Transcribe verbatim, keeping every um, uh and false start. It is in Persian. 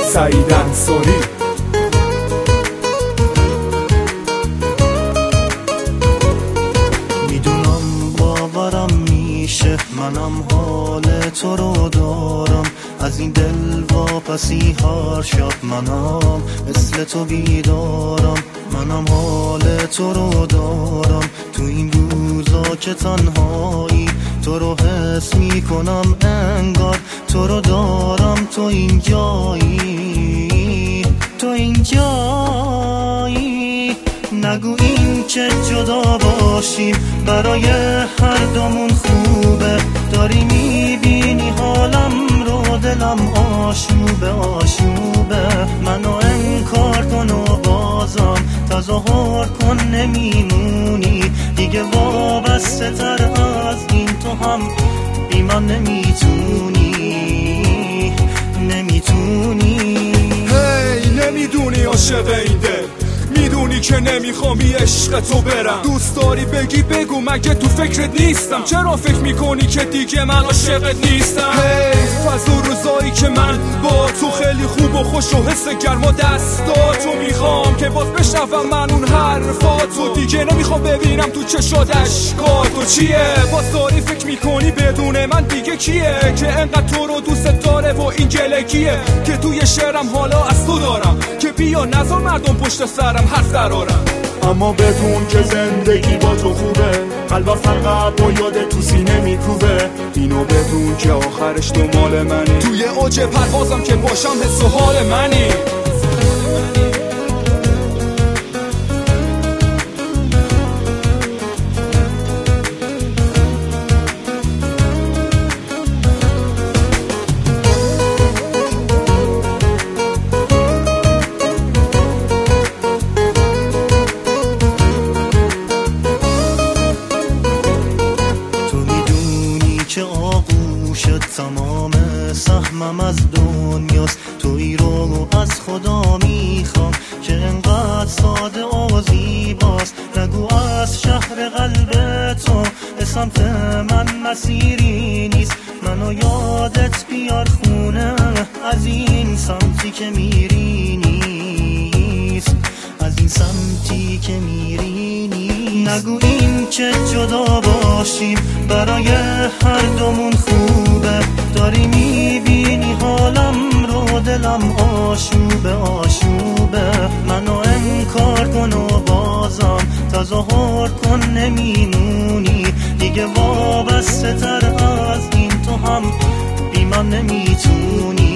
سعید انصاری. میدونم باورم میشه منم حال تو رو دارم، از این دل واپسی هر شب منم مثل تو بیدارم، منم حال تو رو دارم تو این روزا که تنهایی، تو رو حس میکنم انگار تو رو دارم، تو این جایی، تو این جایی. نگو این که جدا باشیم برای هر دومون خوبه، داری میبینی حالم رو، دلم آشوبه آشوبه، منو انکار کن و بازم تظاهر کن نمیمونی دیگه، وابسته تر از این تو هم بی من نمیتونی نمیتونی. هی نمیدونی عاشق این دل، میدونی که نمیخوام عشق تو برم، دوست داری بگی بگو مگه تو فکرت نیستم، چرا فکر میکنی که دیگه من عاشقت نیستم؟ حیف از اون روزایی که من با تو خیلی خوب و خوش و حس گرم و دستاتو میخوام که باز بشنوم من اون حرفاتو، دیگه نمیخوام ببینم تو چشات اشکاتو. چیه باز داری فکر میکنی بدون من دیگه کیه که انقدر تو رو دوست داره و این گلگیه که توی شعرم حالا از تو دارم که بیا نذار مردم پشت سرم حرف درارم، اما بدون که زندگی با تو خوبه، قلبم فقط با یاد تو سینه میکوبه، اینو بدون که آخرش تو مال منی، توی اوج پروازم که باشم حس و حال منی. تمام سهمم از دنیاست، توی رو از خدا میخوام که انقدر ساده و زیباست، نگو از شهر قلب تو به سمت من مسیری نیست، منو یادت بیار خونه از این سمتی که میری نیست، از این سمتی که میری نیست. نگو این که جدا باشیم برای هر دومون خوبه، داری میبینی حالم رو، دلم آشوبه آشوبه، منو انکار کن و بازم تظاهر کن نمیمونی دیگه، وابسته تر از این تو هم بی من نمیتونی